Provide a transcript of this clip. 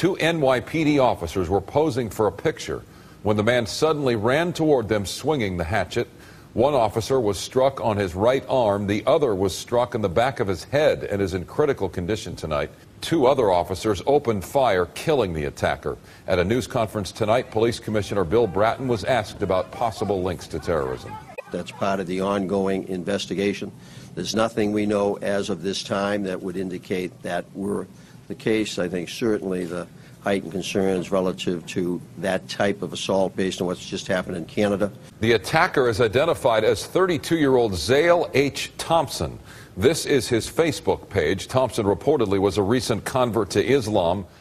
two NYPD officers were posing for a picture when the man suddenly ran toward them swinging the hatchet. One officer was struck on his right arm. The other was struck in the back of his head and is in critical condition tonight. Two other officers opened fire, killing the attacker. At a news conference tonight, Police Commissioner Bill Bratton was asked about possible links to terrorism. That's part of the ongoing investigation. There's nothing we know as of this time that would indicate that were the case. I think certainly the heightened concerns relative to that type of assault based on what's just happened in Canada. The attacker is identified as 32-year-old Zale H. Thompson. This is his Facebook page. Thompson reportedly was a recent convert to Islam.